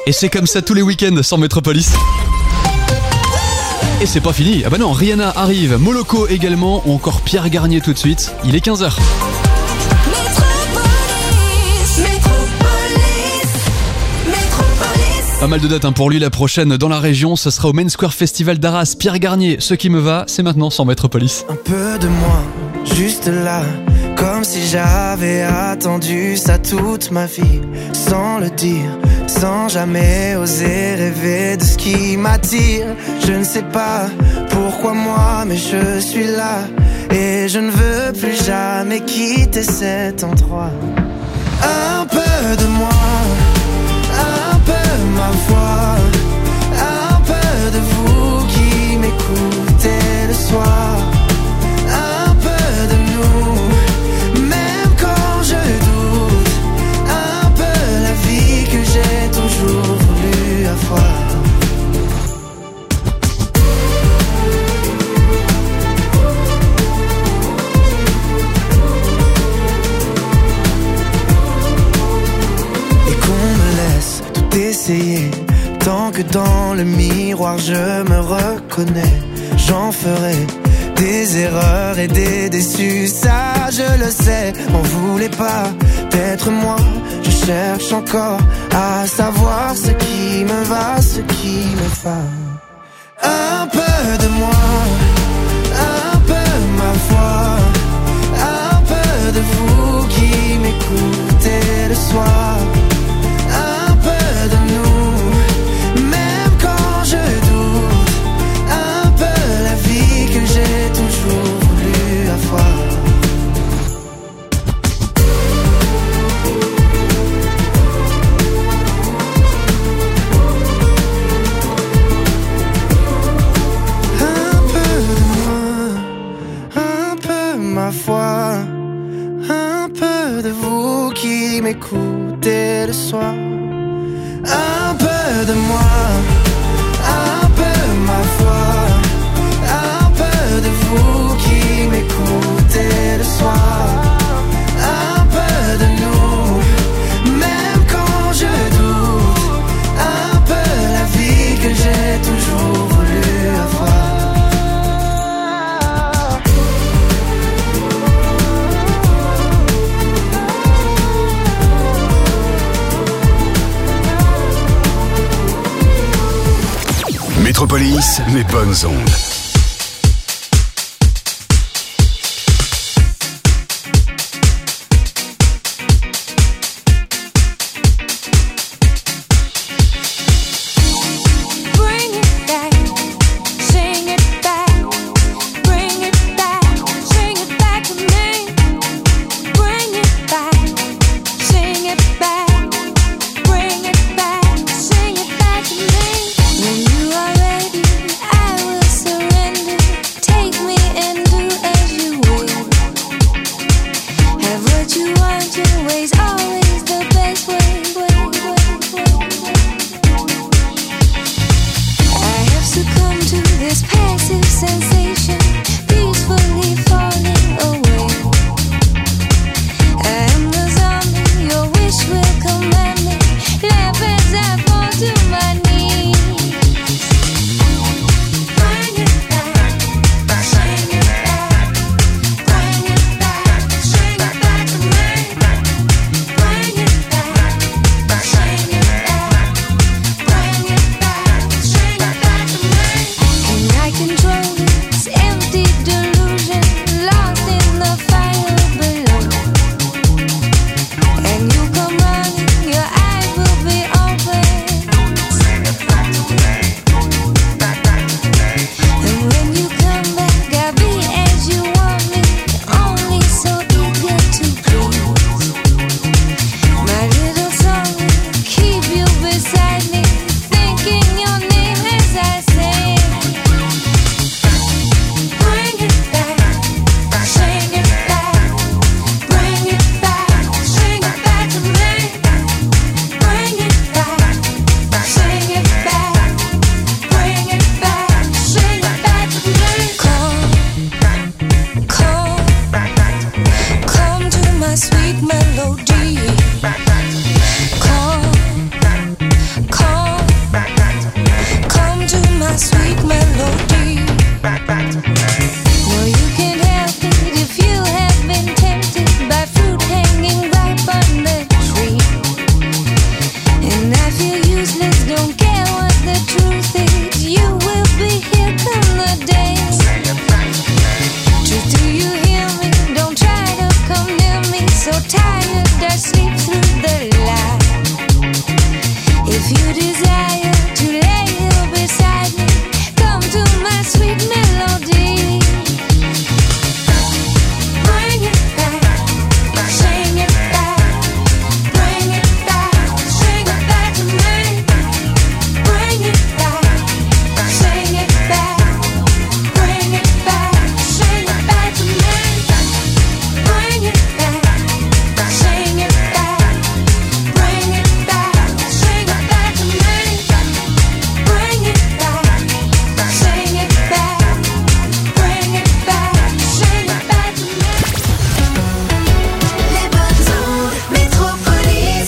Et c'est comme ça tous les week-ends sans Métropolis. Et c'est pas fini. Ah bah non, Rihanna arrive, Moloko également, ou encore Pierre Garnier tout de suite. Il est 15h. Pas mal de dates pour lui, la prochaine dans la région, ce sera au Main Square Festival d'Arras. Pierre Garnier, ce qui me va, c'est maintenant sans Métropolis. Un peu de moi, juste là, comme si j'avais attendu ça toute ma vie, sans le dire, sans jamais oser rêver de ce qui m'attire. Je ne sais pas pourquoi moi, mais je suis là, et je ne veux plus jamais quitter cet endroit. Un peu de moi, un peu ma voix, un peu de vous qui m'écoutez le soir, un peu de nous, même quand je doute, un peu la vie que j'ai toujours voulu avoir. Essayer, tant que dans le miroir je me reconnais, j'en ferai des erreurs et des déçus, ça je le sais, m'en voulez pas d'être moi, je cherche encore à savoir ce qui me va, ce qui me va. Un peu de moi, un peu ma voix, un peu de vous qui m'écoutez le soir, de nous, même quand je doute, un peu la vie que j'ai toujours voulu avoir. Un peu de moi, un peu ma foi, un peu de vous qui m'écoutez le soir. Un peu de moi, un peu ma foi, un peu de vous qui m'écoutez le soir, un peu de nous, même quand je doute, un peu la vie que j'ai toujours voulu avoir. Métropolis, les bonnes ondes. When you are ready, I will surrender. If you desire to lay you beside me, come to my sweet melody. Bring it back, sing it back. Bring it back, sing it back to me. Bring it back, sing it back. Bring it back, sing it back to me. Bring it back, sing it back. Bring it back, sing it back to me. Bring it back, sing it back. Bring it back, sing it back to me. Les bonnes ondes, Métropolis.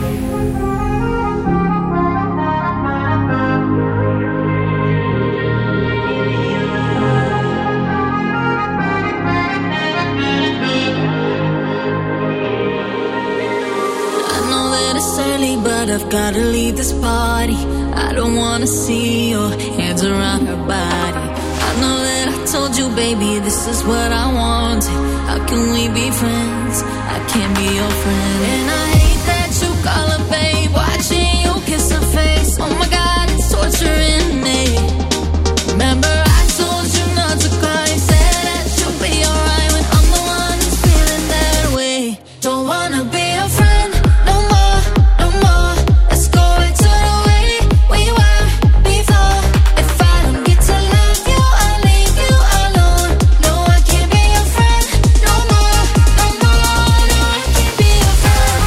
I know that it's early, but I've gotta leave this party. I don't wanna see your hands around her body. I know that I told you, baby, this is what I wanted. How can we be friends? I can't be your friend. And I hate that you call her babe, watching you kiss her face. Oh my God, it's torturing me. Remember I told you not to cry, said that you'll be alright when I'm the one who's feeling that way. Don't wanna be your friend no more, no more. Let's go back to the way we were before. If I don't get to love you, I'll leave you alone. No, I can't be your friend no more, no more. No, I can't be your friend.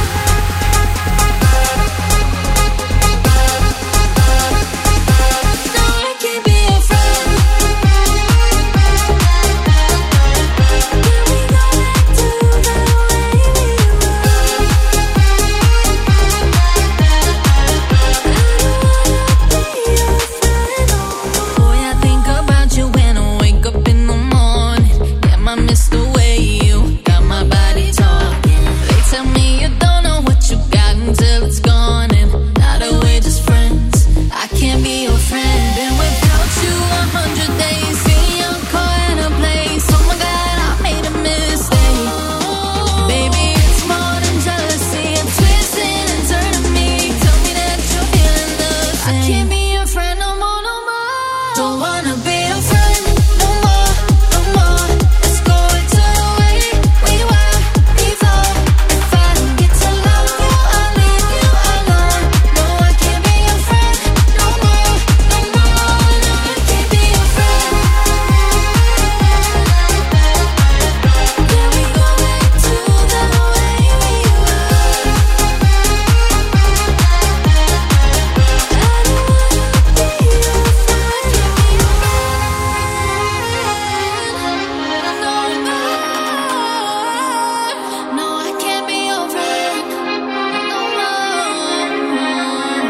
No, I can't be your friend. Can we go back to the way we were? Boy, I think about you when I wake up in the morning. Damn, I miss the way you got my body talking. They tell me you don't know what you got until it's gone, and now that we're just friends, I can't be your friend. Been without you 100 days, see your car in a place. Oh my God, I made a mistake. Baby, it's more than jealousy. It's twisting and turning me. Tell me that you're feeling the same. I can't be your friend no more, no more. Don't wanna be your friend no more, no more. Let's go back to the way we were before. If I don't get to love you, I'll leave you alone. No, I can't be your friend no more, no more. No, I can't be your friend. Can we go back to the way we were? No, I can't be your friend no more.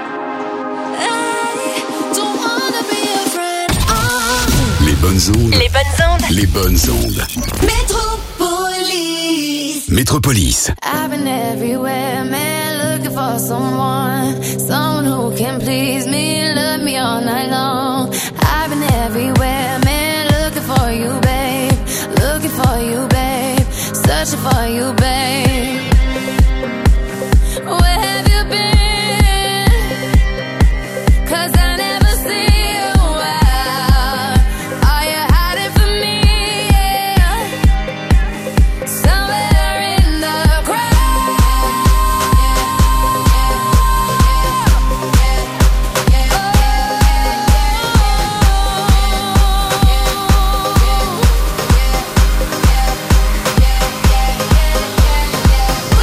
Hey, don't wanna be your friend. Les bonnes ondes. Les bonnes ondes. Les bonnes ondes. Métropolis. Métropolis. I've been everywhere, man, looking for someone who can please me, love me all night long. I've been everywhere, man, looking for you, babe, searching for you, babe. Where have you been? 'Cause I never see you out. Are you hiding from me? Yeah. Somewhere in the crowd.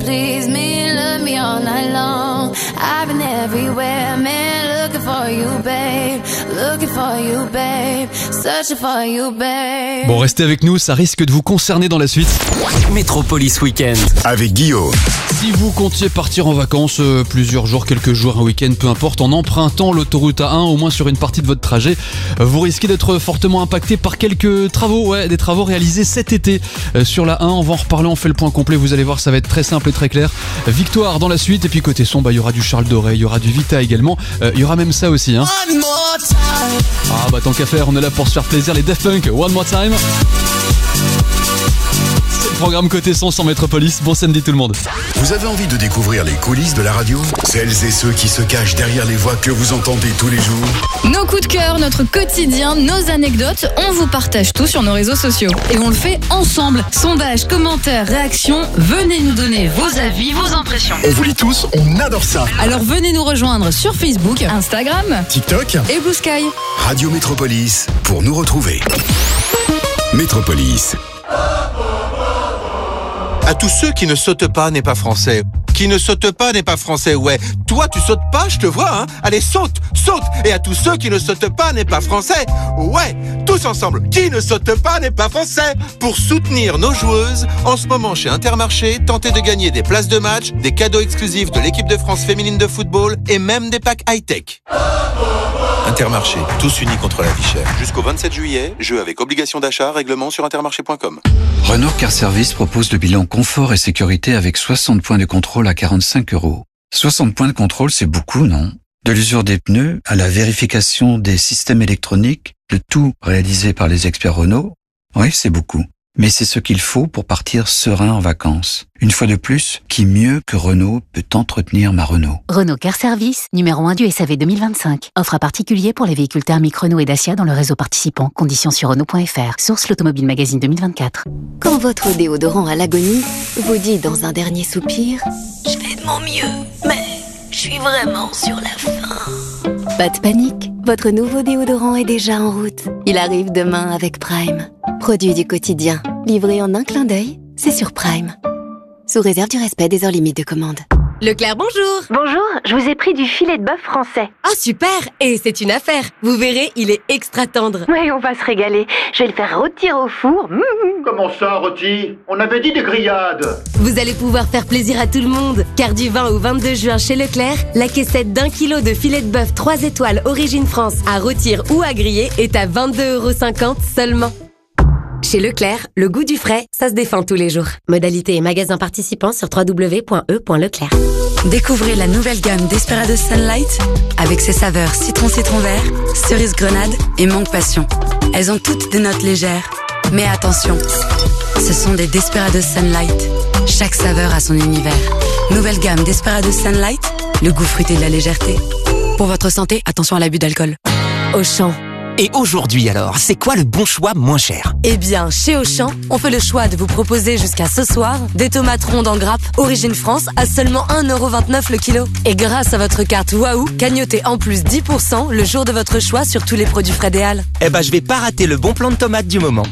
please me, love me all night long. I've been everywhere, man, looking for you, babe. Looking for you, babe. Searching for you, babe. Bon, restez avec nous, ça risque de vous concerner dans la suite. Métropolis Week-end. Avec Guillaume. Si vous comptiez partir en vacances plusieurs jours, quelques jours, un week-end, peu importe, en empruntant l'autoroute A1, au moins sur une partie de votre trajet, vous risquez d'être fortement impacté par quelques travaux, des travaux réalisés cet été sur la 1. On va en reparler, on fait le point complet, vous allez voir, ça va être très simple et très clair. Victoire dans la suite, et puis côté son, il y aura du Charles Doré, il y aura du Vita également, il y aura même ça aussi. Ah bah tant qu'à faire, on est là pour se faire plaisir, les Daft Punk, One More Time. C'est le programme côté son sur Métropolis. Bon samedi tout le monde. Vous avez envie de découvrir les coulisses de la radio? Celles et ceux qui se cachent derrière les voix que vous entendez tous les jours? Nos coups de cœur, notre quotidien, nos anecdotes, on vous partage tout sur nos réseaux sociaux. Et on le fait ensemble. Sondages, commentaires, réactions, venez nous donner vos avis, vos impressions. On vous lit tous, on adore ça. Alors venez nous rejoindre sur Facebook, Instagram TikTok et Blue Sky. Radio Métropolis pour nous retrouver. Métropolis. À tous ceux qui ne sautent pas n'est pas français. Qui ne saute pas n'est pas français, ouais. Toi, tu sautes pas, je te vois, hein. Allez, saute, saute. Et à tous ceux qui ne sautent pas n'est pas français, ouais. Tous ensemble, qui ne saute pas n'est pas français. Pour soutenir nos joueuses, en ce moment chez Intermarché, tentez de gagner des places de match, des cadeaux exclusifs de l'équipe de France féminine de football et même des packs high-tech. Intermarché, tous unis contre la vie chère. Jusqu'au 27 juillet, jeu avec obligation d'achat, règlement sur intermarché.com. Renault Car Service propose le bilan confort et sécurité avec 60 points de contrôle à 45 €. 60 points de contrôle, c'est beaucoup, non? De l'usure des pneus à la vérification des systèmes électroniques, le tout réalisé par les experts Renault. Oui, c'est beaucoup. Mais c'est ce qu'il faut pour partir serein en vacances. Une fois de plus, qui mieux que Renault peut entretenir ma Renault? Renault Car Service, numéro 1 du SAV 2025. Offre à particulier pour les véhicules thermiques Renault et Dacia dans le réseau participant. Conditions sur Renault.fr. Source l'Automobile Magazine 2024. Quand votre déodorant à l'agonie vous dit dans un dernier soupir « Je fais de mon mieux, mais je suis vraiment sur la fin ». Pas de panique, votre nouveau déodorant est déjà en route. Il arrive demain avec Prime. Produit du quotidien, livré en un clin d'œil, c'est sur Prime. Sous réserve du respect des heures limites de commande. Leclerc, bonjour. Bonjour, je vous ai pris du filet de bœuf français. Ah super, et c'est une affaire. Vous verrez, il est extra tendre. Oui, on va se régaler. Je vais le faire rôtir au four. Comment ça, rôti? On avait dit des grillades. Vous allez pouvoir faire plaisir à tout le monde, car du 20 au 22 juin chez Leclerc, la caissette d'1 kilo de filet de bœuf 3 étoiles Origine France à rôtir ou à griller est à 22,50 € seulement. Chez Leclerc, le goût du frais, ça se défend tous les jours. Modalité et magasins participants sur www.e.leclerc. Découvrez la nouvelle gamme Desperados Sunlight avec ses saveurs citron vert, cerise grenade et mangue passion. Elles ont toutes des notes légères. Mais attention, ce sont des Desperados Sunlight. Chaque saveur a son univers. Nouvelle gamme Desperados Sunlight, le goût fruité de la légèreté. Pour votre santé, attention à l'abus d'alcool. Auchan. Et aujourd'hui alors, c'est quoi le bon choix moins cher? Eh bien, chez Auchan, on fait le choix de vous proposer jusqu'à ce soir des tomates rondes en grappe Origine France à seulement 1,29 € le kilo. Et grâce à votre carte Waouh, cagnotez en plus 10% le jour de votre choix sur tous les produits Frédéal. Eh ben, je vais pas rater le bon plan de tomates du moment.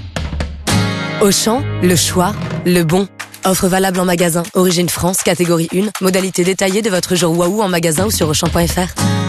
Auchan, le choix, le bon. Offre valable en magasin. Origine France, catégorie 1. Modalité détaillée de votre jour Waouh en magasin ou sur Auchan.fr.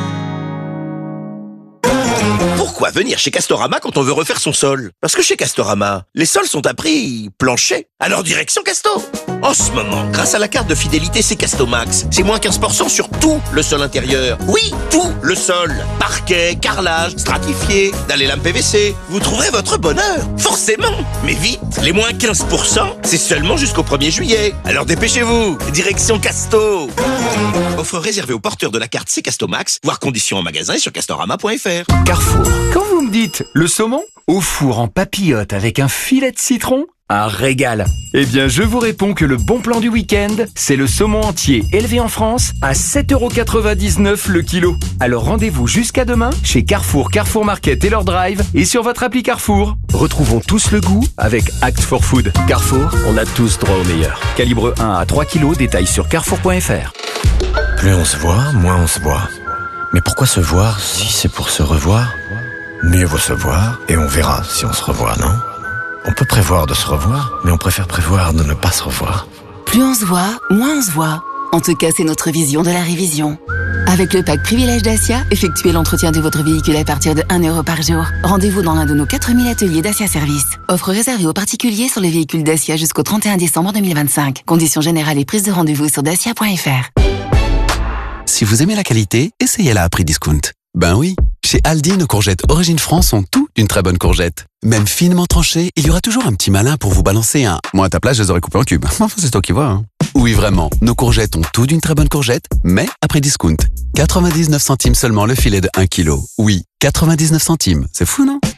Pourquoi venir chez Castorama quand on veut refaire son sol? Parce que chez Castorama, les sols sont à prix plancher. Alors direction Casto. En ce moment, grâce à la carte de fidélité C'est Castomax, c'est moins 15% sur tout le sol intérieur. Oui, tout le sol. Parquet, carrelage, stratifié, dalle et lames PVC. Vous trouverez votre bonheur. Forcément. Mais vite, les moins 15%, c'est seulement jusqu'au 1er juillet. Alors dépêchez-vous. Direction Casto. Offre réservée aux porteurs de la carte C'est Castomax, voire conditions en magasin et sur castorama.fr. Carrefour. Quand vous me dites le saumon au four en papillote avec un filet de citron, un régal. Eh bien, je vous réponds que le bon plan du week-end, c'est le saumon entier élevé en France à 7,99 € le kilo. Alors rendez-vous jusqu'à demain chez Carrefour, Carrefour Market et leur drive et sur votre appli Carrefour. Retrouvons tous le goût avec Act for Food. Carrefour, on a tous droit au meilleur. Calibre 1 à 3 kilos, détail sur carrefour.fr. Plus on se voit, moins on se voit. Mais pourquoi se voir si c'est pour se revoir? Mieux vaut se voir et on verra si on se revoit, non? On peut prévoir de se revoir, mais on préfère prévoir de ne pas se revoir. Plus on se voit, moins on se voit. En tout cas, c'est notre vision de la révision. Avec le pack Privilège Dacia, effectuez l'entretien de votre véhicule à partir de 1 € par jour. Rendez-vous dans l'un de nos 4000 ateliers Dacia Service. Offre réservée aux particuliers sur les véhicules Dacia jusqu'au 31 décembre 2025. Conditions générales et prise de rendez-vous sur dacia.fr. Si vous aimez la qualité, essayez-la à prix discount. Ben oui, chez Aldi, nos courgettes Origine France ont tout d'une très bonne courgette. Même finement tranchées, il y aura toujours un petit malin pour vous balancer un... Moi, à ta place, je les aurais coupés en cubes. Enfin, c'est toi qui vois, hein. Oui, vraiment, nos courgettes ont tout d'une très bonne courgette, mais à prix discount. 99 centimes seulement le filet de 1 kg. Oui, 99 centimes. C'est fou, non?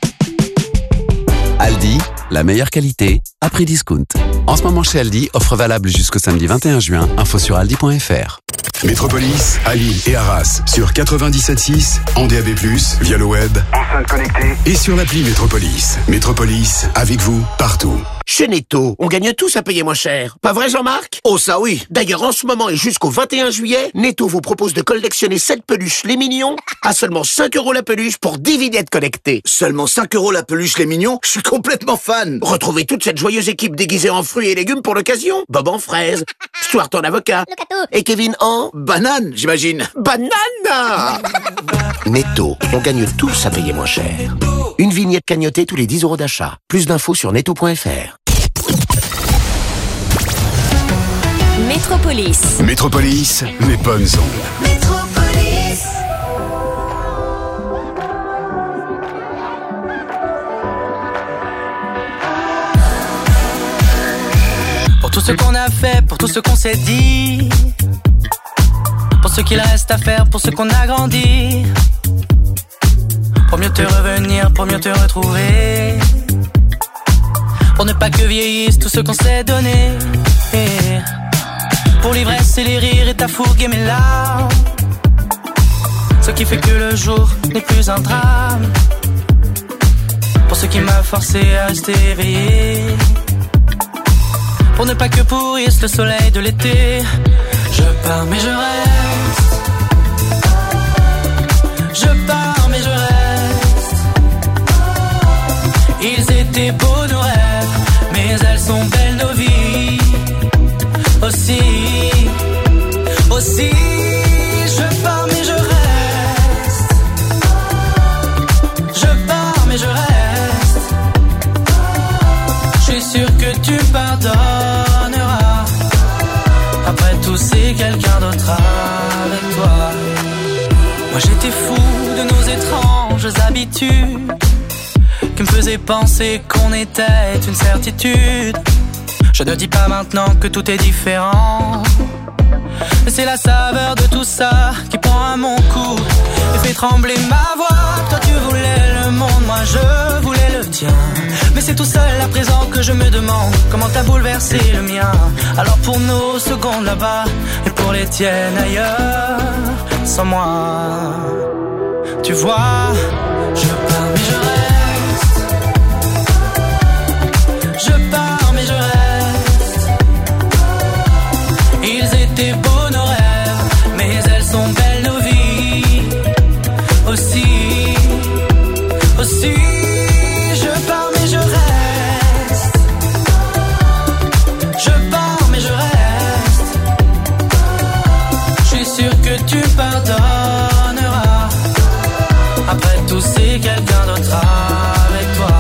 Aldi, la meilleure qualité, à prix discount. En ce moment chez Aldi, offre valable jusqu'au samedi 21 juin. Info sur aldi.fr. Métropolis, à Lille et Arras, sur 97.6, en DAB+, via le web, Enceinte connectée. et sur l'appli Métropolis. Métropolis, avec vous, partout. Chez Netto, on gagne tous à payer moins cher. Pas vrai, Jean-Marc? Oh, ça oui. D'ailleurs, en ce moment et jusqu'au 21 juillet, Netto vous propose de collectionner 7 peluches les mignons à seulement 5 € la peluche pour 10 vignettes connectées. Seulement 5 € la peluche les mignons? Je suis complètement fan. Retrouvez toute cette joyeuse équipe déguisée en fruits et légumes pour l'occasion. Bob en fraise, Stuart en avocat, et Kevin en... Banane, j'imagine. Banane. Netto, on gagne tous à payer moins cher. Une vignette cagnotée tous les 10 € d'achat. Plus d'infos sur netto.fr. Métropolis. Métropolis, les bonnes ondes. Métropolis. Pour tout ce qu'on a fait, pour tout ce qu'on s'est dit, pour ce qu'il reste à faire, pour ce qu'on a grandi, pour mieux te revenir, pour mieux te retrouver, pour ne pas que vieillisse tout ce qu'on s'est donné, pour l'ivresse et les rires et ta fougue et mes larmes, ce qui fait que le jour n'est plus un drame, pour ce qui m'a forcé à rester éveillé, pour ne pas que pourrisse le soleil de l'été. Je pars mais je reste. Je pars mais je reste. Ils étaient beaux nos rêves, mais elles sont belles nos vies. Aussi, aussi, je pars mais je reste. Je pars mais je reste. Je suis sûr que tu pardonneras. Après tout, c'est quelqu'un d'autre avec toi. Moi j'étais fou de nos étranges habitudes qui me faisaient penser qu'on était une certitude. Je ne dis pas maintenant que tout est différent, mais c'est la saveur de tout ça qui prend à mon cou et fait trembler ma voix. Toi tu voulais le monde, moi je voulais le tien, mais c'est tout seul à présent que je me demande comment t'as bouleversé le mien. Alors pour nos secondes là-bas et pour les tiennes ailleurs, sans moi, tu vois, je pars mais je reste. Je pars mais je reste. Ils étaient beaux nos rêves, mais elles sont belles nos vies. Aussi, aussi, je pars mais je reste. Je pars mais je reste. Je suis sûr que tu pardonneras. Après tout, c'est quelqu'un d'autre avec toi.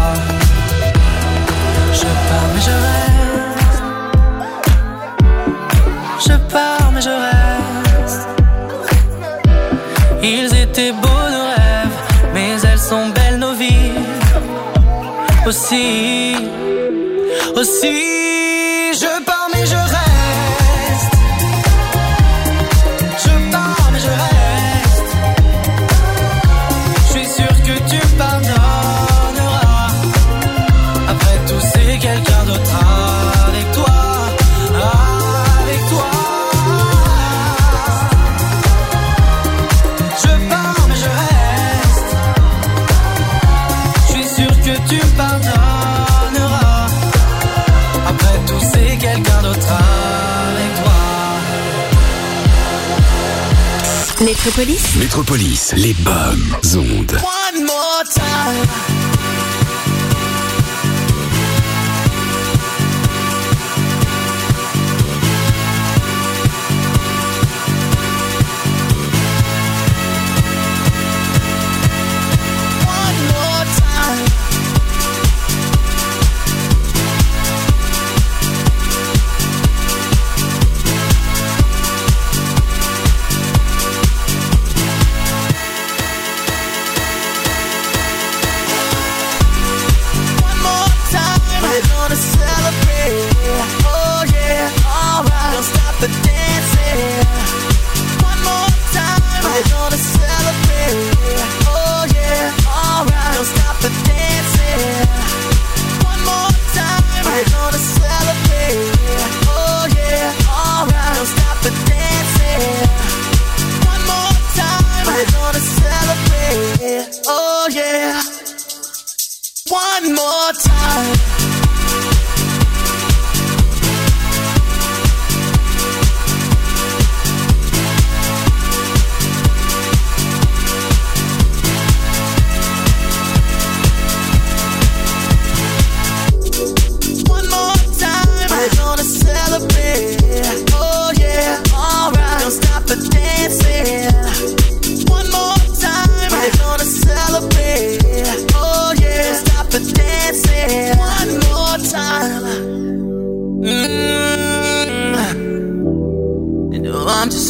Je pars mais je reste. Je pars mais je reste. Ils étaient beaux nos rêves, mais elles sont belles nos vies. Aussi, aussi, je pars mais je reste. Je pars mais je reste. Je suis sûr que tu pardonneras. Après tout, c'est quelqu'un d'autre avec toi. Avec toi. Je pars mais je reste. Je suis sûr que tu pardonneras. Après tout, c'est quelqu'un d'autre avec toi. Métropolis. Métropolis, les bonnes ondes. One more time.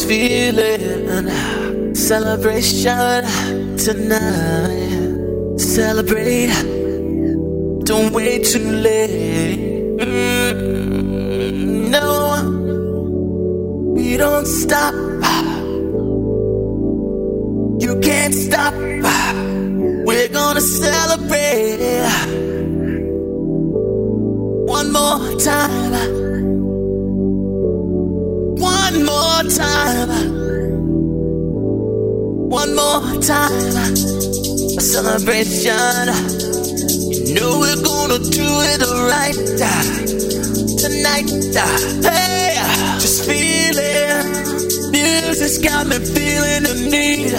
feeling. Celebration tonight. Celebrate. Don't wait too late. No, we don't stop. You can't stop. We're gonna celebrate. One more time. One more time. One more time. A celebration. You know we're gonna do it right tonight. Hey, just feel it. Music's got me feeling the need.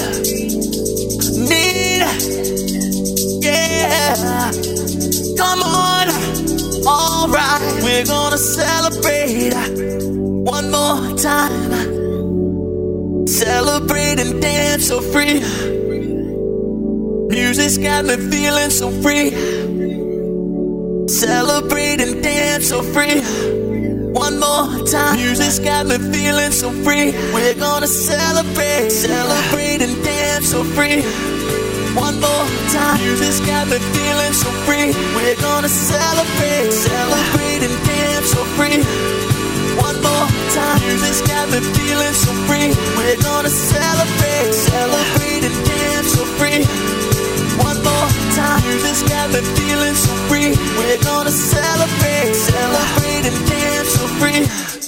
Yeah. Come on. Alright, we're gonna celebrate one more time. Celebrate and dance so free. Music's got me feeling so free. Celebrate and dance so free. One more time. Music's got me feeling so free. We're gonna celebrate. Celebrate and dance so free. One more time. Music's got me feeling so free. We're gonna celebrate. Celebrate and dance so free. One more time. Music's got me feeling so free. We're gonna celebrate. Celebrate and dance so free. One more time. Music's got me feeling so free. We're gonna celebrate. Celebrate and dance so free.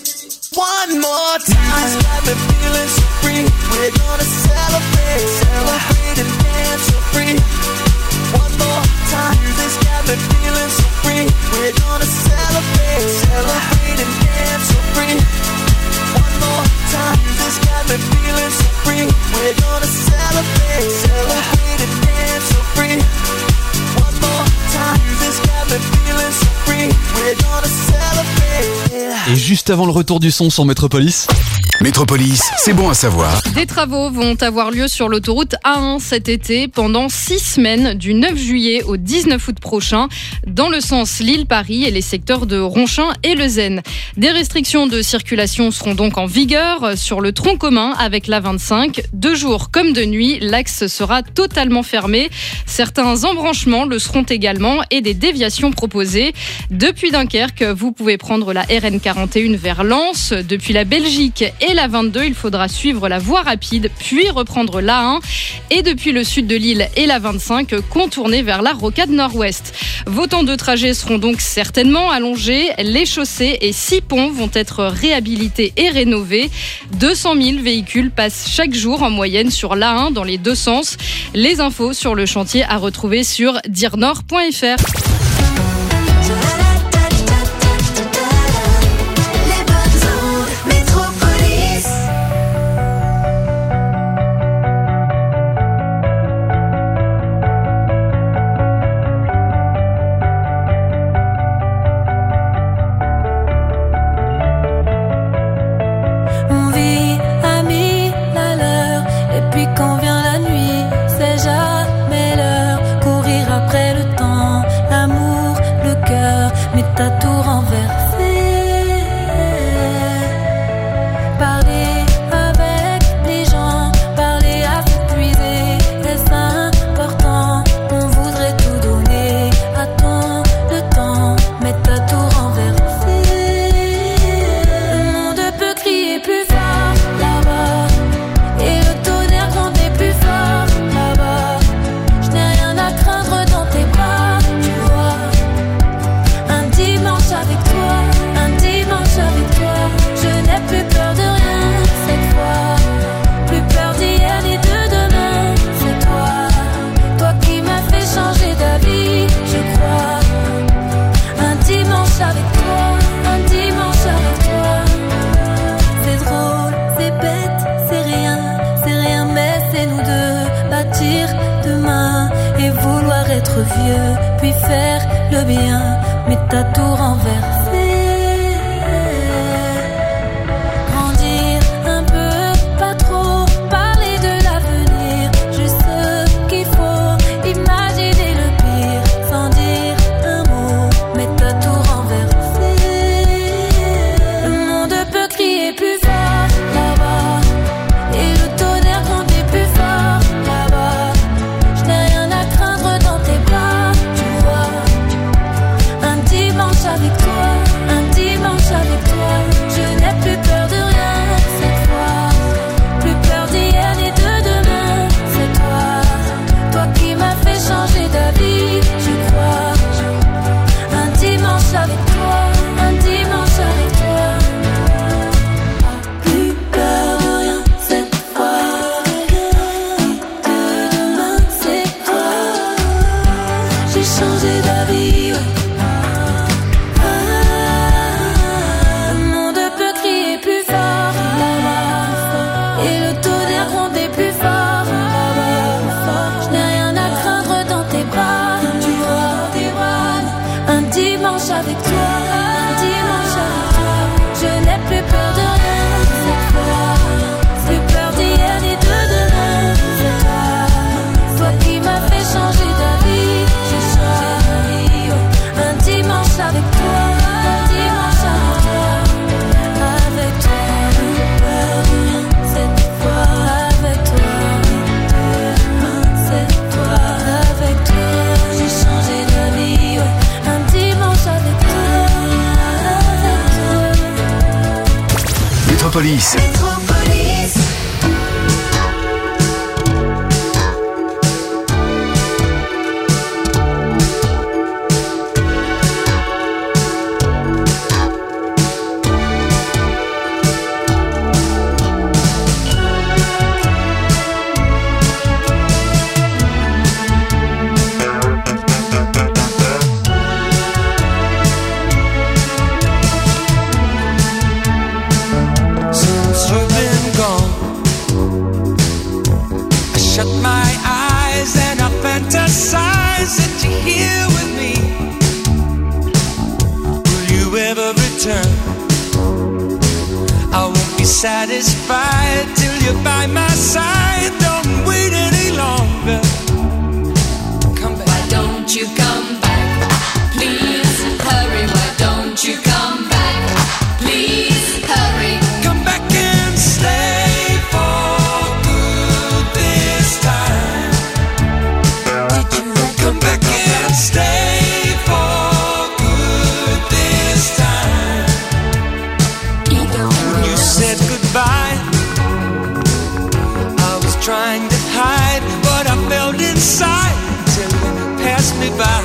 One more time. Music's got me feeling so free. We're gonna celebrate. Celebrate and dance so free. One more time. Music's got me feeling so free. We're gonna celebrate. Celebrate and dance so free. One more time. Music's got me feeling so free. We're gonna celebrate. Celebrate and dance so free. One more time. Music's got me feeling so free. We're gonna celebrate. Et juste avant le retour du son sur Métropolis. Métropolis, c'est bon à savoir. Des travaux vont avoir lieu sur l'autoroute A1 cet été pendant 6 semaines, du 9 juillet au 19 août prochain, dans le sens Lille-Paris et les secteurs de Ronchin et Leuzen. Des restrictions de circulation seront donc en vigueur sur le tronc commun avec l'A25. De jour comme de nuit, l'axe sera totalement fermé. Certains embranchements le seront également et des déviations proposées. Depuis Dunkerque, vous pouvez prendre la RN41 vers Lens. Depuis la Belgique et la 22, il faudra suivre la voie rapide, puis reprendre l'A1. Et depuis le sud de Lille et la 25, contourner vers la rocade nord-ouest. Vos temps de trajet seront donc certainement allongés. Les chaussées et 6 ponts vont être réhabilités et rénovés. 200 000 véhicules passent chaque jour en moyenne sur l'A1 dans les deux sens. Les infos sur le chantier à retrouver sur dirnord.fr. vieux, puis faire le bien, mais t'as tout renversé. Grandir un peu, pas trop, parler de l'avenir, juste ce qu'il faut, imaginer le pire, sans dire un mot, mais t'as tout renversé. Le monde peut crier plus fort là-bas, Métropolis. Since you've been gone, I shut my eyes and I fantasize that you're here with me. Will you ever return? I won't be satisfied till you're by my side. Don't wait any longer. Come back. Why don't you come back? Please hurry. Why don't you come back? Please hurry. Come back and stay for good this time. Come back and stay for good this time. You said goodbye. I was trying to hide what I felt inside till you passed me by.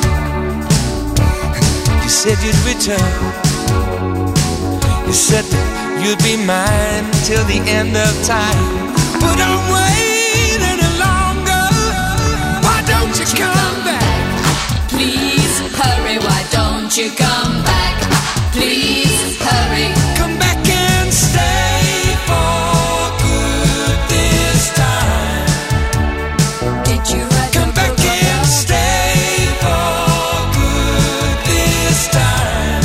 You said you'd return. You said that you'd be mine till the end of time. But don't wait any longer. Why don't you come back? Please hurry. Why don't you come back? Please hurry. Come back and stay for good this time. Did you write Come back and stay for good this time.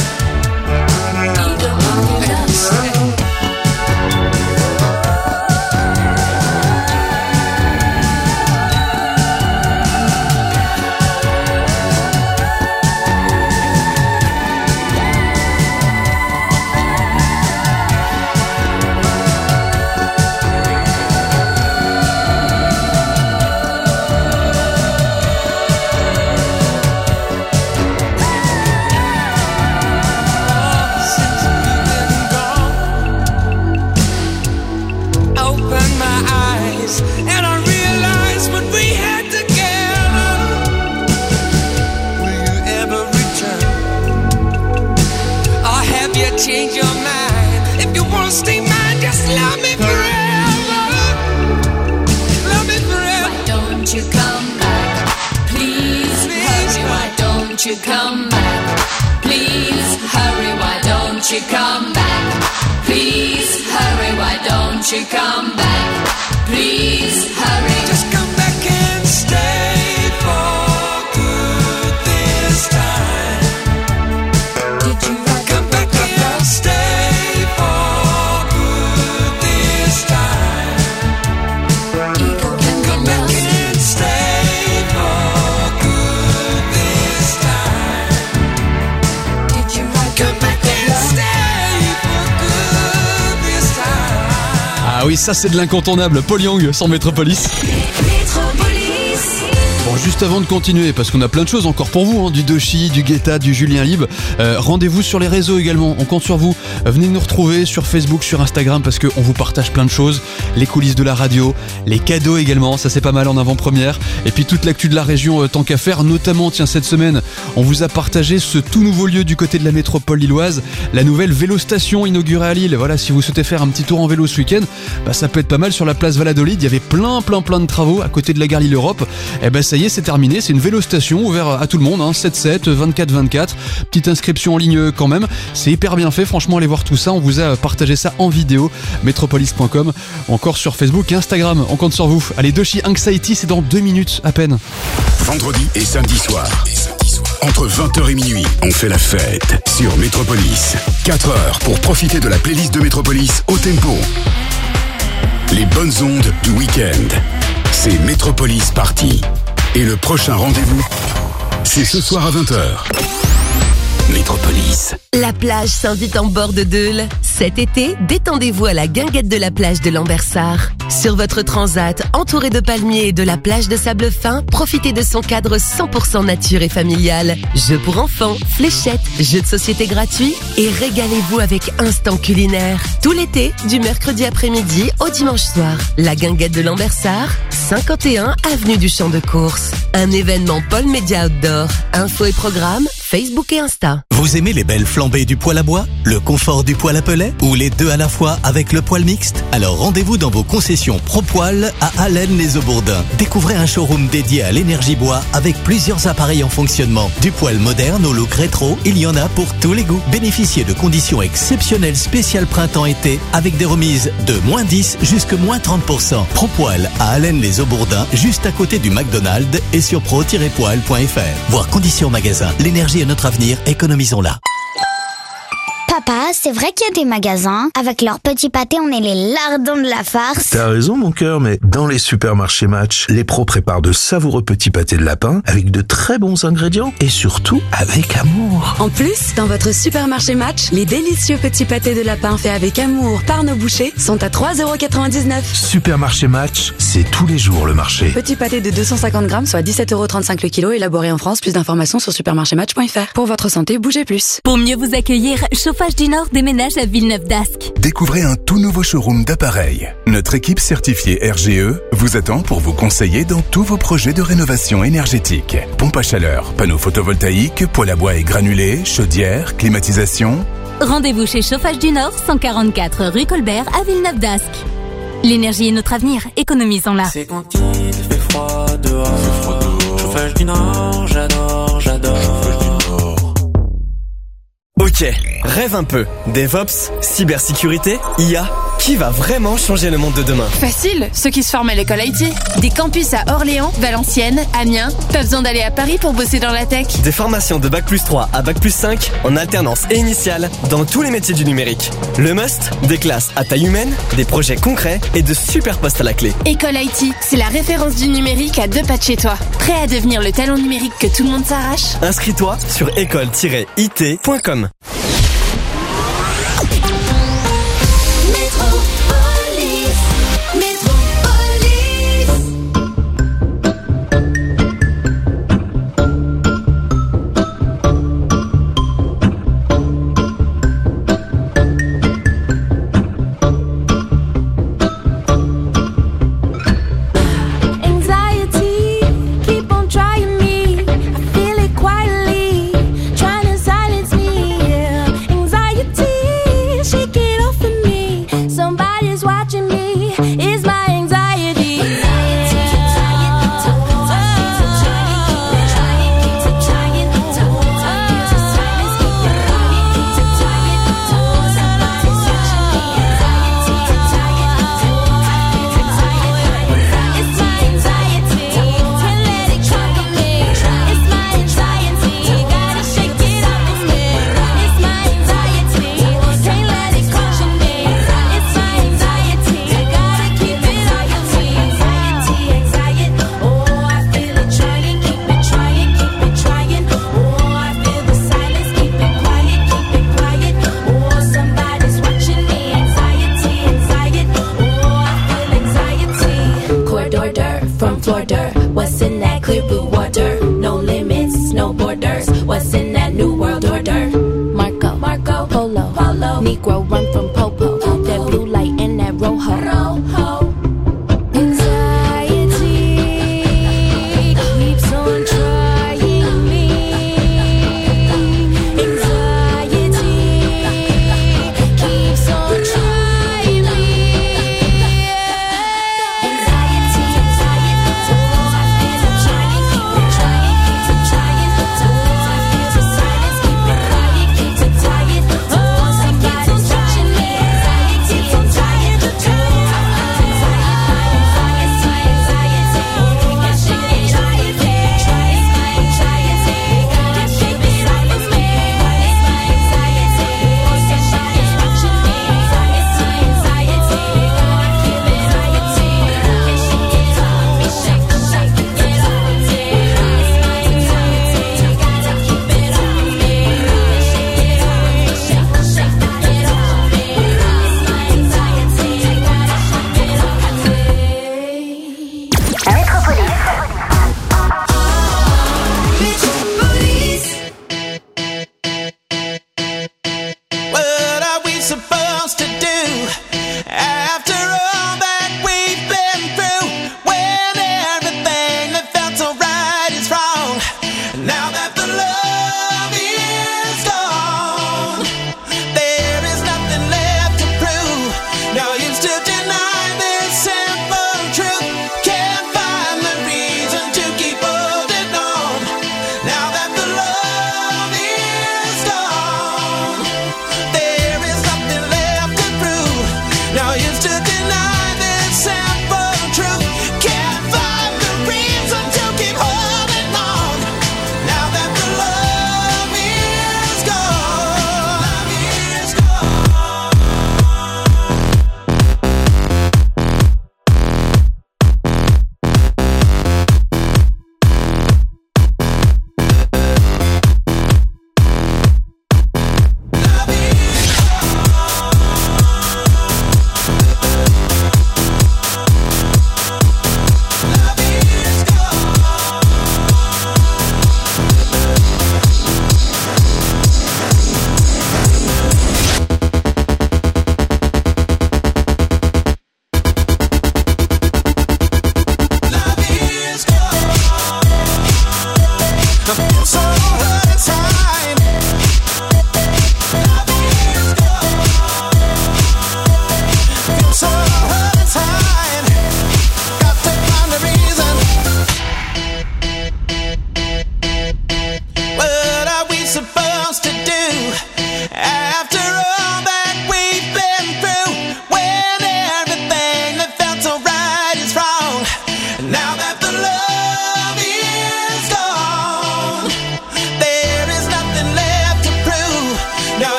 Open my eyes and I realize what we had together. Will you ever return? Or have you changed your mind? If you wanna stay mine, just love me forever. Love me forever. Why don't you come back? Please hurry. Why don't you come back? Please hurry. Why don't you come back? Please hurry. Why don't you come back? Please hurry. Just come back and stay for good this time. Come back and stay for good this time. Come back and stay for good this time. Come back and stay for good this time. Ah oui, ça c'est de l'incontournable. Paul Young sans Métropolis. Bon, juste avant de continuer, parce qu'on a plein de choses encore pour vous, hein, du Doshi, du Guetta, du Julien Lib. Rendez-vous sur les réseaux également, on compte sur vous. Venez nous retrouver sur Facebook, sur Instagram, parce qu'on vous partage plein de choses. Les coulisses de la radio, les cadeaux également, ça c'est pas mal en avant-première. Et puis toute l'actu de la région, tant qu'à faire, notamment, tiens, cette semaine, on vous a partagé ce tout nouveau lieu du côté de la métropole lilloise, la nouvelle vélostation inaugurée à Lille. Voilà, si vous souhaitez faire un petit tour en vélo ce week-end, bah, ça peut être pas mal sur la place Valladolid. Il y avait plein de travaux à côté de la gare Lille-Europe. Et ben ça y est, c'est terminé, c'est une vélostation ouverte à tout le monde, hein, 7-7, 24-24, petite inscription en ligne quand même, c'est hyper bien fait, franchement allez voir tout ça, on vous a partagé ça en vidéo, metropolis.com, encore sur Facebook et Instagram, on compte sur vous. Allez, Doshi Anxiety, c'est dans 2 minutes à peine. Vendredi et samedi soir, entre 20h et minuit, on fait la fête sur Métropolis. 4 heures pour profiter de la playlist de Métropolis au tempo. Les bonnes ondes du week-end. C'est Métropolis Party. Et le prochain rendez-vous, c'est ce soir à 20h. Métropolis. La plage s'invite en bord de Deule. Cet été, détendez-vous à la guinguette de la plage de Lambersart. Sur votre transat, entouré de palmiers et de la plage de sable fin, profitez de son cadre 100% nature et familial. Jeux pour enfants, fléchettes, jeux de société gratuits et régalez-vous avec Instant Culinaire. Tout l'été, du mercredi après-midi au dimanche soir. La guinguette de Lambersart, 51 avenue du Champ de Course. Un événement Paul Média Outdoor. Infos et programmes, Facebook et Insta. Vous aimez les belles flambées du poêle à bois, le confort du poêle à pellets ou les deux à la fois avec le poêle mixte? Alors rendez-vous dans vos concessions ProPoil à Allennes-les-Aubourdins. Découvrez un showroom dédié à l'énergie bois avec plusieurs appareils en fonctionnement. Du poêle moderne au look rétro, il y en a pour tous les goûts. Bénéficiez de conditions exceptionnelles spéciales printemps-été avec des remises de -10 jusqu'à -30%. ProPoil à Allennes-les-Aubourdins, juste à côté du McDonald's et sur pro-poil.fr. Voir conditions magasin. L'énergie est notre avenir, économisons-la. Papa, c'est vrai qu'il y a des magasins. Avec leurs petits pâtés, on est les lardons de la farce. T'as raison mon cœur, mais dans les supermarchés Match, les pros préparent de savoureux petits pâtés de lapin avec de très bons ingrédients et surtout avec amour. En plus, dans votre supermarché Match, les délicieux petits pâtés de lapin faits avec amour par nos bouchers sont à 3,99 €. Supermarché Match, c'est tous les jours le marché. Petit pâté de 250 grammes, soit 17,35 € le kilo, élaboré en France. Plus d'informations sur supermarchématch.fr. Pour votre santé, bougez plus. Pour mieux vous accueillir, Chauffage du Nord déménage à Villeneuve-d'Ascq. Découvrez un tout nouveau showroom d'appareils. Notre équipe certifiée RGE vous attend pour vous conseiller dans tous vos projets de rénovation énergétique. Pompe à chaleur, panneaux photovoltaïques, poêle à bois et granulés, chaudière, climatisation. Rendez-vous chez Chauffage du Nord, 144 rue Colbert à Villeneuve-d'Ascq. L'énergie est notre avenir, économisons-la. C'est quand il fait froid dehors. Chauffage du Nord, j'adore. Chauffage du Nord. Ok, rêve un peu. DevOps, cybersécurité, IA, qui va vraiment changer le monde de demain? Facile, ceux qui se forment à l'école IT. Des campus à Orléans, Valenciennes, Amiens. Pas besoin d'aller à Paris pour bosser dans la tech. Des formations de Bac+3 à Bac+5 en alternance et initiale dans tous les métiers du numérique. Le must, des classes à taille humaine, des projets concrets et de super postes à la clé. École IT, c'est la référence du numérique à 2 pas de chez toi. Prêt à devenir le talent numérique que tout le monde s'arrache? Inscris-toi sur école-it.com.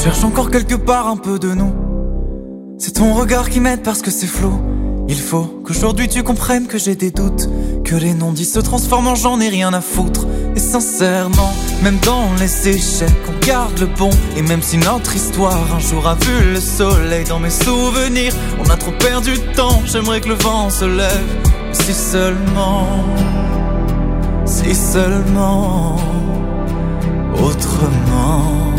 cherche encore quelque part un peu de nous. C'est ton regard qui m'aide parce que c'est flou. Il faut qu'aujourd'hui tu comprennes que j'ai des doutes, que les non-dits se transforment en j'en ai rien à foutre. Et sincèrement, même dans les échecs, on garde le bon. Et même si notre histoire un jour a vu le soleil, dans mes souvenirs, on a trop perdu de temps. J'aimerais que le vent se lève. Si seulement autrement,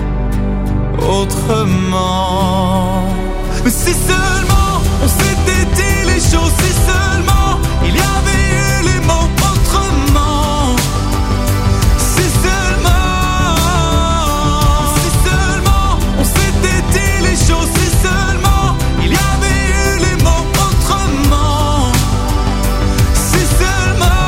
autrement. Mais si seulement on s'était dit les choses, si seulement il y avait eu les mots autrement. Si seulement on s'était dit les choses, si seulement il y avait eu les mots autrement. Si seulement.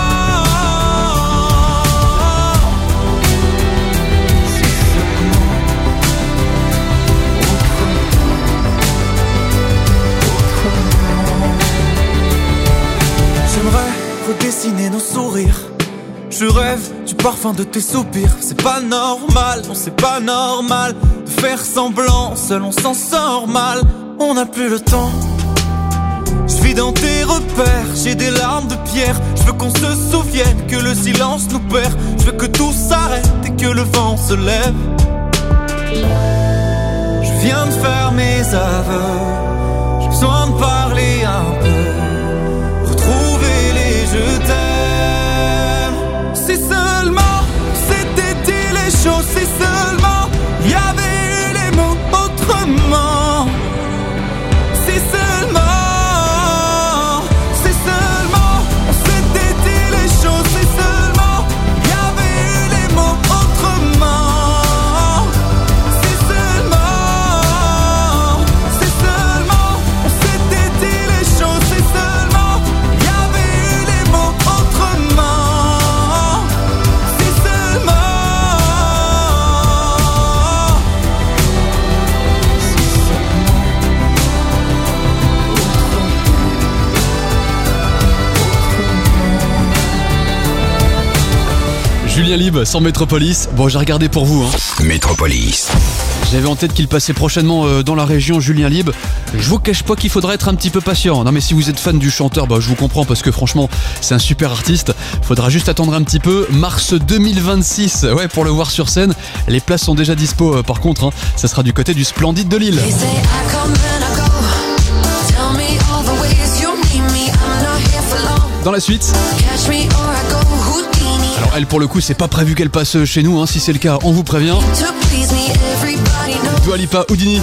Redessiner nos sourires. Je rêve du parfum de tes soupirs. C'est pas normal, non c'est pas normal de faire semblant, seul on s'en sort mal. On n'a plus le temps. Je vis dans tes repères, j'ai des larmes de pierre. Je veux qu'on se souvienne que le silence nous perd. Je veux que tout s'arrête et que le vent se lève. Je viens de faire mes aveux. J'ai besoin de parler un peu. Retrouver les je t'aime. Si seulement c'était dit les choses, si seulement il y avait eu les mots autrement. Si seulement on s'était dit les choses, si seulement il y avait eu les mots autrement. Si seulement on s'était dit les choses, si seulement il y avait eu les mots autrement. Si seulement. Julien Lieb sans Métropolis. Bon, j'ai regardé pour vous. Métropolis. J'avais en tête qu'il passait prochainement dans la région, Julien Lieb. Je vous cache pas qu'il faudra être un petit peu patient. Non mais si vous êtes fan du chanteur, je vous comprends parce que franchement, c'est un super artiste. Faudra juste attendre un petit peu. Mars 2026, pour le voir sur scène. Les places sont déjà dispo par contre. Ça sera du côté du Splendide de Lille. Dans la suite. Alors elle pour le coup c'est pas prévu qu'elle passe chez nous, si c'est le cas on vous prévient. Dua Lipa, Houdini.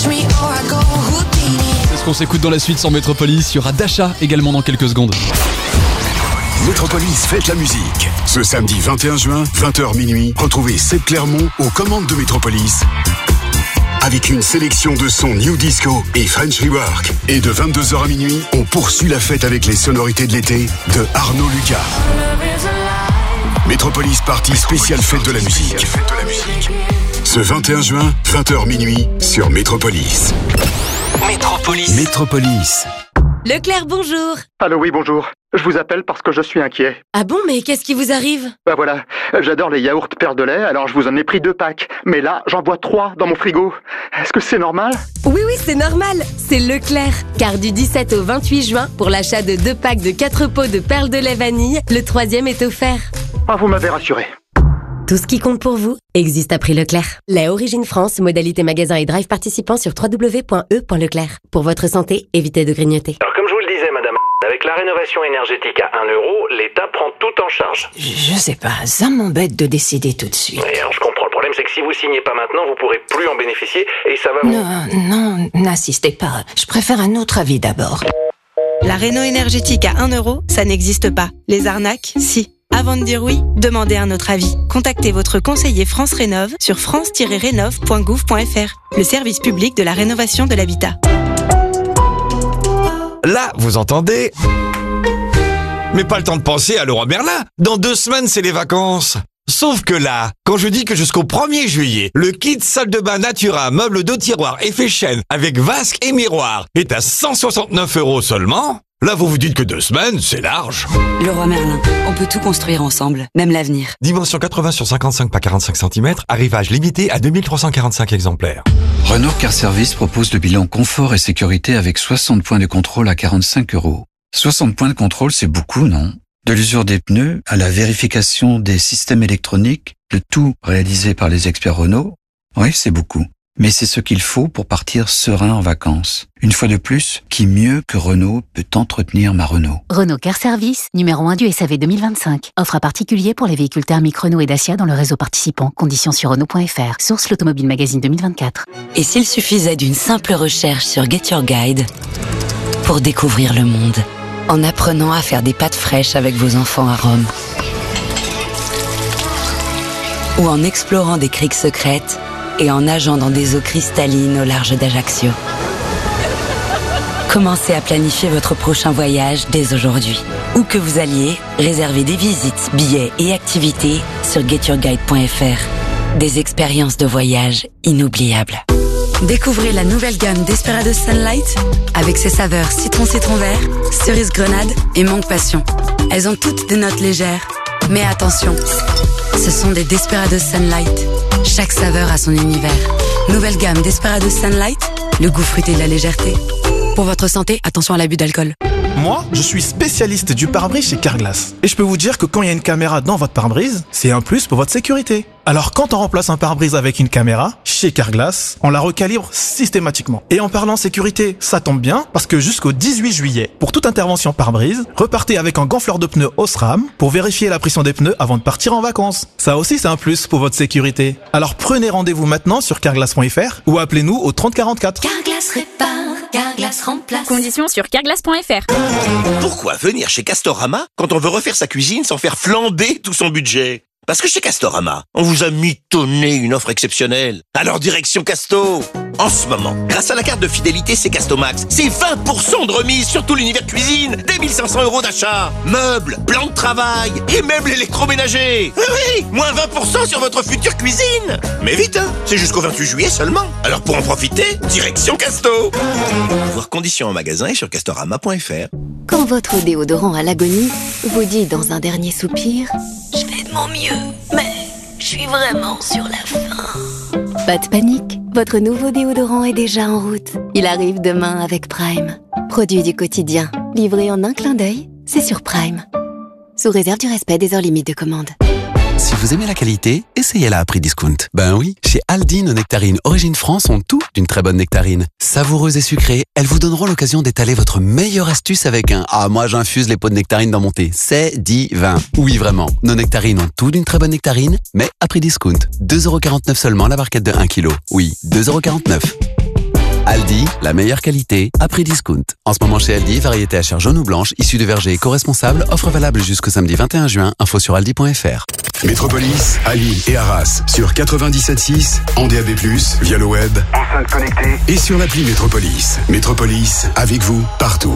C'est ce qu'on s'écoute dans la suite sur Métropolis. Il y aura Dasha également dans quelques secondes. Métropolis fête la musique. Ce samedi 21 juin, 20h minuit, retrouvez Seb Clermont aux commandes de Métropolis. Avec une sélection de sons New Disco et French Rework. Et de 22h à minuit, on poursuit la fête avec les sonorités de l'été de Arnaud Lucas. Métropolis Party spéciale fête de la musique. Ce 21 juin, 20h minuit, sur Métropolis. Métropolis. Leclerc, bonjour. Allô, oui, bonjour. Je vous appelle parce que je suis inquiet. Ah bon, mais qu'est-ce qui vous arrive? Bah voilà, j'adore les yaourts Père de lait, alors je vous en ai pris 2 packs. Mais là, j'en bois 3 dans mon frigo. Est-ce que c'est normal? Oui, c'est normal. C'est Leclerc. Car du 17 au 28 juin, pour l'achat de 2 packs de 4 pots de perles de lait vanille, le 3e est offert. Ah, vous m'avez rassuré. Tout ce qui compte pour vous existe à prix Leclerc. Lait Origine France, modalité magasin et drive participant sur www.e.leclerc. Pour votre santé, évitez de grignoter. Alors comme je vous le disais, madame, avec la rénovation énergétique à 1 euro, l'État prend tout en charge. Je sais pas, ça m'embête de décider tout de suite. Et alors je comprends, le problème c'est que si vous signez pas maintenant, vous pourrez plus en bénéficier et ça va vous... Non, n'insistez pas, je préfère un autre avis d'abord. La réno énergétique à 1 euro, ça n'existe pas. Les arnaques, si. Avant de dire oui, demandez un autre avis. Contactez votre conseiller France Rénov sur france-rénov.gouv.fr, le service public de la rénovation de l'habitat. Là, vous entendez? Mais pas le temps de penser à Leroy Merlin. Dans 2 semaines, c'est les vacances. Sauf que là, quand je dis que jusqu'au 1er juillet, le kit salle de bain Natura, meuble de tiroir et fait chaîne avec vasque et miroir est à 169 € seulement, Là, vous vous dites que 2 semaines, c'est large. Leroy Merlin, on peut tout construire ensemble, même l'avenir. Dimension 80 sur 55 par 45 cm, arrivage limité à 2345 exemplaires. Renault Car Service propose le bilan confort et sécurité avec 60 points de contrôle à 45 €. 60 points de contrôle, c'est beaucoup, non? De l'usure des pneus à la vérification des systèmes électroniques, le tout réalisé par les experts Renault. Oui, c'est beaucoup. Mais c'est ce qu'il faut pour partir serein en vacances. Une fois de plus, qui mieux que Renault peut entretenir ma Renault? Renault Car Service, numéro 1 du SAV 2025. Offre à particulier pour les véhicules thermiques Renault et Dacia dans le réseau participant. Conditions sur Renault.fr. Source l'Automobile Magazine 2024. Et s'il suffisait d'une simple recherche sur Get Your Guide pour découvrir le monde, en apprenant à faire des pâtes fraîches avec vos enfants à Rome, ou en explorant des criques secrètes et en nageant dans des eaux cristallines au large d'Ajaccio. Commencez à planifier votre prochain voyage dès aujourd'hui. Où que vous alliez, réservez des visites, billets et activités sur getyourguide.fr. Des expériences de voyage inoubliables. Découvrez la nouvelle gamme Desperados Sunlight avec ses saveurs citron vert, cerise grenade et mangue passion. Elles ont toutes des notes légères, mais attention, ce sont des Desperados Sunlight. Chaque saveur a son univers. Nouvelle gamme Desperados Sunlight, le goût fruité de la légèreté. Pour votre santé, attention à l'abus d'alcool. Moi, je suis spécialiste du pare-brise chez Carglass. Et je peux vous dire que quand il y a une caméra dans votre pare-brise, c'est un plus pour votre sécurité. Alors quand on remplace un pare-brise avec une caméra, chez Carglass, on la recalibre systématiquement. Et en parlant sécurité, ça tombe bien, parce que jusqu'au 18 juillet, pour toute intervention pare-brise, repartez avec un gonfleur de pneus Osram pour vérifier la pression des pneus avant de partir en vacances. Ça aussi, c'est un plus pour votre sécurité. Alors prenez rendez-vous maintenant sur carglass.fr ou appelez-nous au 3044. Carglass répare, Carglass remplace. Conditions sur carglass.fr. Pourquoi venir chez Castorama quand on veut refaire sa cuisine sans faire flamber tout son budget? Parce que chez Castorama, on vous a mitonné une offre exceptionnelle. Alors direction Casto. En ce moment, grâce à la carte de fidélité C'est Castomax, c'est 20% de remise sur tout l'univers cuisine, dès 1500 € d'achat. Meubles, plans de travail et meubles électroménagers. Oui, moins 20% sur votre future cuisine. Mais vite, hein, c'est jusqu'au 28 juillet seulement. Alors pour en profiter, direction Casto. Voir conditions en magasin et sur castorama.fr. Quand votre déodorant à l'agonie vous dit dans un dernier soupir « Je fais de mon mieux, mais je suis vraiment sur la fin ». Pas de panique, votre nouveau déodorant est déjà en route. Il arrive demain avec Prime. Produit du quotidien, livré en un clin d'œil, c'est sur Prime. Sous réserve du respect des heures limites de commande. Si vous aimez la qualité, essayez-la à prix discount. Ben oui, chez Aldi, nos nectarines Origine France ont tout d'une très bonne nectarine. Savoureuses et sucrées, elles vous donneront l'occasion d'étaler votre meilleure astuce avec un « Ah, moi j'infuse les pots de nectarines dans mon thé, c'est divin ». Oui, vraiment, nos nectarines ont tout d'une très bonne nectarine, mais à prix discount. 2,49€ seulement la barquette de 1 kg. Oui, 2,49€. Aldi, la meilleure qualité, à prix discount. En ce moment chez Aldi, variété à chair jaune ou blanche, issue de verger éco-responsable, offre valable jusqu'au samedi 21 juin, info sur aldi.fr. Métropolis, à Lille et Arras, sur 97.6, en DAB+, via le web, enceinte connectée et sur l'appli Métropolis. Métropolis, avec vous, partout.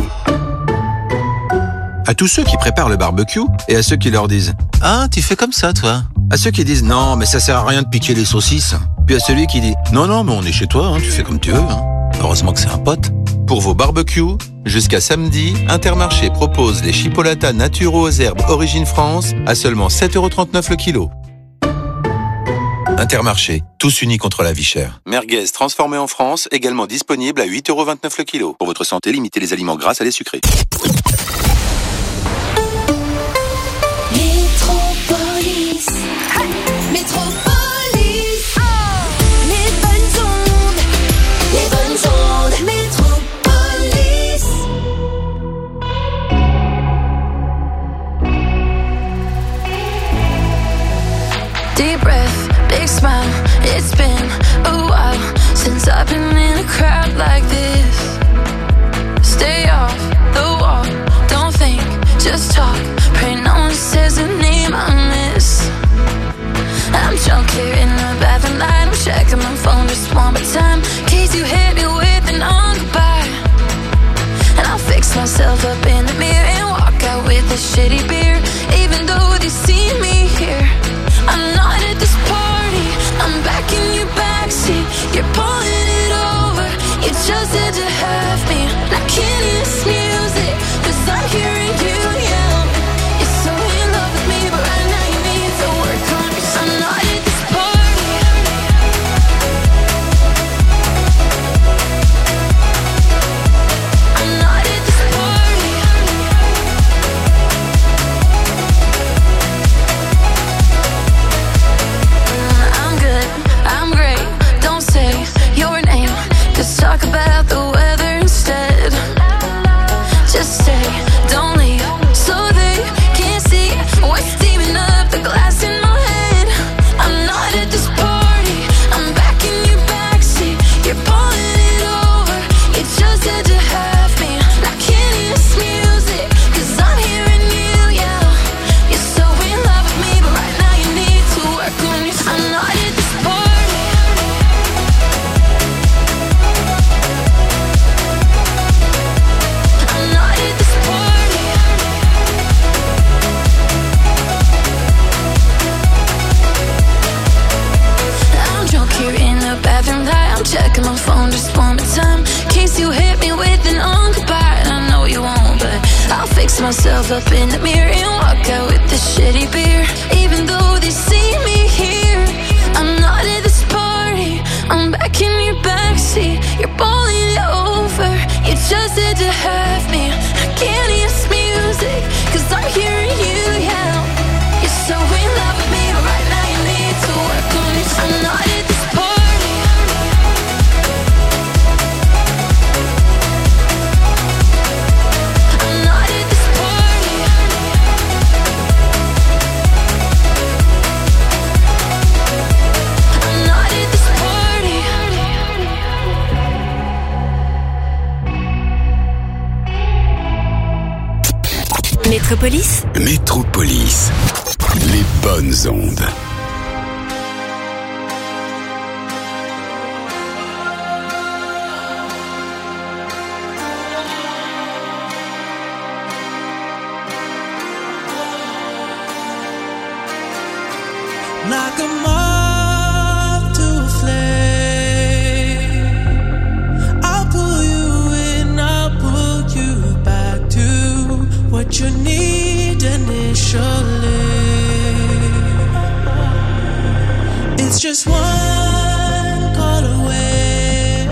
À tous ceux qui préparent le barbecue et à ceux qui leur disent « Ah, tu fais comme ça, toi ?» À ceux qui disent « Non, mais ça sert à rien de piquer les saucisses ». Puis à celui qui dit « Non, non, mais on est chez toi, hein, tu fais comme tu veux. Hein. » Heureusement que c'est un pote. Pour vos barbecues, jusqu'à samedi, Intermarché propose les chipolatas naturaux aux herbes Origine France à seulement 7,39€ le kilo. Intermarché, tous unis contre la vie chère. Merguez transformé en France, également disponible à 8,29€ le kilo. Pour votre santé, limitez les aliments gras, salés, sucrés. Métropolis, Métropolis, les bonnes ondes, Métropolis. Deep breath, big smile. It's been a while since I've been in a crowd like this. Stay off the wall, don't think, just talk. Pray no one says the name I miss. I'm drunk here in the bathroom light. I'm checking my phone just one more time, in case you hit me with an on goodbye. And I'll fix myself up in the mirror and walk out with a shitty beer. Even though they see me here, I'm not at this party. I'm back in your backseat. You're pulling it over. You just had to have me. I can't hear this music. myself up in the mirror and walk out with the shitty beer. Even though they see me here, I'm not at this party. I'm back in your backseat. You're balling it over. You just had to have me. I can't hear this music, 'cause I'm hearing you yell. You're so in love with me right now. You need to work on it. I'm not at this party. I'm not at this party. I'm not at this party. Métropolis. Métropolis. Les bonnes ondes. Like a moth to a flame, I'll pull you in, I'll pull you back to what you need initially. It's just one call away,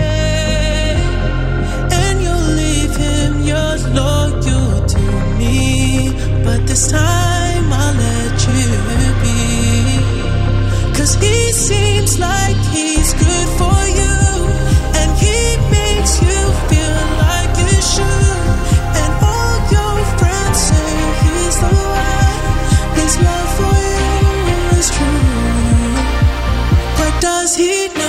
and you'll leave him, you're loyal to me, but this time I'll let you be. 'Cause he seems like he's good for you, and he makes you feel like you should. And all your friends say he's the one, his love for you is true. But does he know?